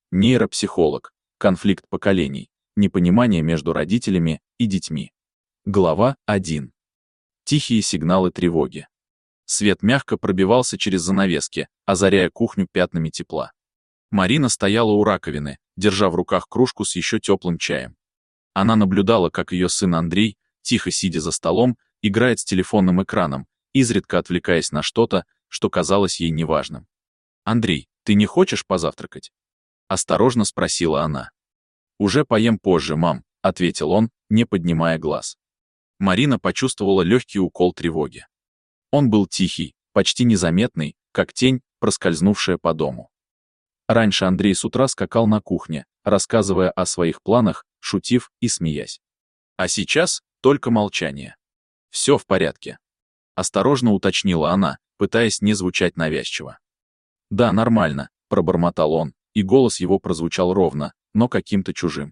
Нейропсихолог. Конфликт поколений. Непонимание между родителями и детьми. Глава 1. Тихие сигналы тревоги. Свет мягко пробивался через занавески, озаряя кухню пятнами тепла. Марина стояла у раковины, держа в руках кружку с еще теплым чаем. Она наблюдала, как ее сын Андрей, тихо сидя за столом, играет с телефонным экраном, изредка отвлекаясь на что-то, что казалось ей неважным. «Андрей, ты не хочешь позавтракать?» — осторожно спросила она. «Уже поем позже, мам», — ответил он, не поднимая глаз. Марина почувствовала легкий укол тревоги. Он был тихий, почти незаметный, как тень, проскользнувшая по дому. Раньше Андрей с утра скакал на кухне, рассказывая о своих планах, шутив и смеясь. А сейчас только молчание. «Все в порядке», — осторожно уточнила она, пытаясь не звучать навязчиво. «Да, нормально», — пробормотал он, и голос его прозвучал ровно, но каким-то чужим.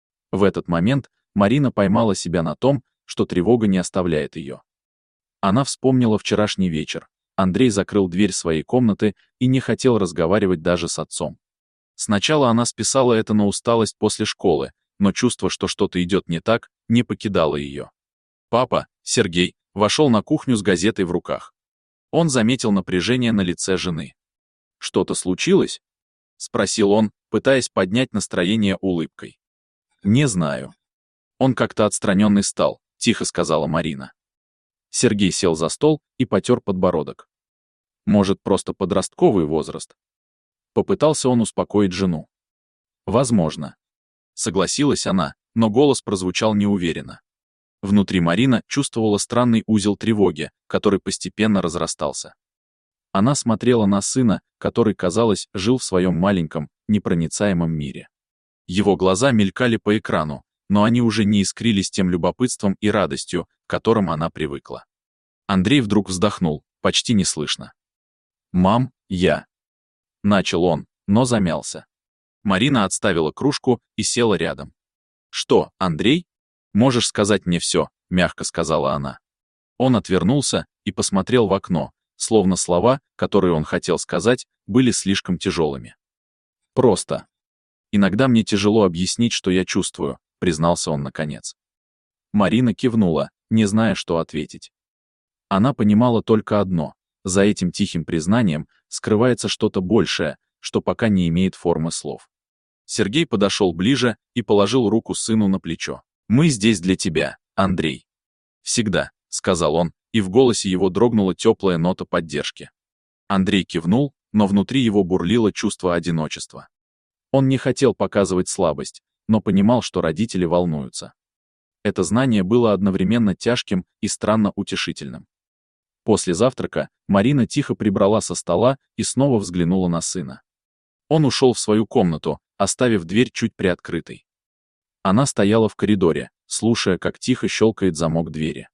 В этот момент Марина поймала себя на том, что тревога не оставляет ее. Она вспомнила вчерашний вечер. Андрей закрыл дверь своей комнаты и не хотел разговаривать даже с отцом. Сначала она списала это на усталость после школы, но чувство, что что-то идет не так, не покидало ее. Папа, Сергей, вошел на кухню с газетой в руках. Он заметил напряжение на лице жены. «Что-то случилось?» — спросил он, пытаясь поднять настроение улыбкой. «Не знаю». Он как-то отстраненный стал, тихо сказала Марина. Сергей сел за стол и потер подбородок. «Может, просто подростковый возраст?» Попытался он успокоить жену. «Возможно». Согласилась она, но голос прозвучал неуверенно. Внутри Марина чувствовала странный узел тревоги, который постепенно разрастался. Она смотрела на сына, который, казалось, жил в своем маленьком, непроницаемом мире. Его глаза мелькали по экрану, но они уже не искрились тем любопытством и радостью, к которым она привыкла. Андрей вдруг вздохнул, почти неслышно. «Мам, я...» — начал он, но замялся. Марина отставила кружку и села рядом. «Что, Андрей? Можешь сказать мне все», — мягко сказала она. Он отвернулся и посмотрел в окно, словно слова, которые он хотел сказать, были слишком тяжелыми. «Просто. Иногда мне тяжело объяснить, что я чувствую», — признался он наконец. Марина кивнула, не зная, что ответить. Она понимала только одно: за этим тихим признанием скрывается что-то большее, что пока не имеет формы слов. Сергей подошел ближе и положил руку сыну на плечо. «Мы здесь для тебя, Андрей». «Всегда», — сказал он, и в голосе его дрогнула теплая нота поддержки. Андрей кивнул, но внутри его бурлило чувство одиночества. Он не хотел показывать слабость, но понимал, что родители волнуются. Это знание было одновременно тяжким и странно утешительным. После завтрака Марина тихо прибрала со стола и снова взглянула на сына. Он ушел в свою комнату, оставив дверь чуть приоткрытой. Она стояла в коридоре, слушая, как тихо щелкает замок двери.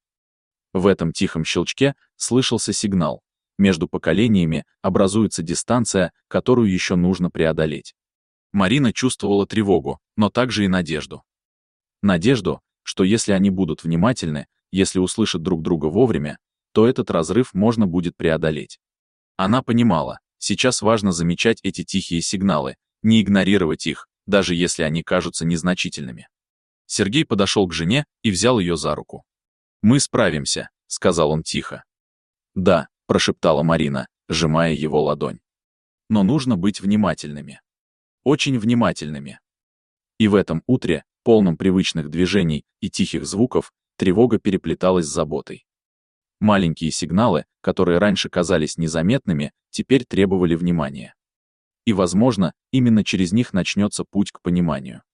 В этом тихом щелчке слышался сигнал. Между поколениями образуется дистанция, которую еще нужно преодолеть. Марина чувствовала тревогу, но также и надежду. Надежду, что если они будут внимательны, если услышат друг друга вовремя, то этот разрыв можно будет преодолеть. Она понимала, сейчас важно замечать эти тихие сигналы, не игнорировать их, даже если они кажутся незначительными. Сергей подошел к жене и взял ее за руку. «Мы справимся», — сказал он тихо. «Да», — прошептала Марина, сжимая его ладонь. «Но нужно быть внимательными. Очень внимательными». И в этом утре, полном привычных движений и тихих звуков, тревога переплеталась с заботой. Маленькие сигналы, которые раньше казались незаметными, теперь требовали внимания. И, возможно, именно через них начнется путь к пониманию.